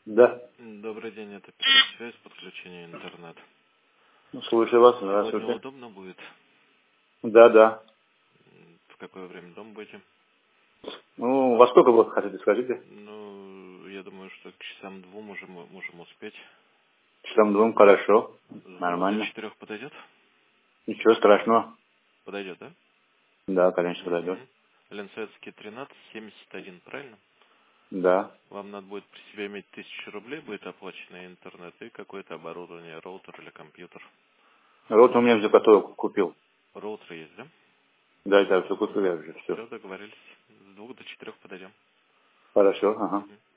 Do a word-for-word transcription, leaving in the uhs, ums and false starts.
Да. Добрый день, это первая связь, подключение интернета. Слушаю вас, Сегодня здравствуйте. удобно будет? Да, да. В какое время дома будете? Ну, во сколько вы хотите, скажите? Ну, я думаю, что к часам двум можем, можем успеть. Часам двум, хорошо. С двух до Нормально. четырех подойдет? Ничего страшного. Подойдет, да? Да, конечно, подойдет. Угу. Ленсоветский тринадцать семьдесят один, правильно? Да. Вам надо будет при себе иметь тысячу рублей, будет оплачено интернет и какое-то оборудование, роутер или компьютер. Вот у меня уже готово купил. Роутер есть, да? Да, да, все купил я уже, все. Все, договорились. С двух до четырех подойдем. Хорошо, ага. Мгм.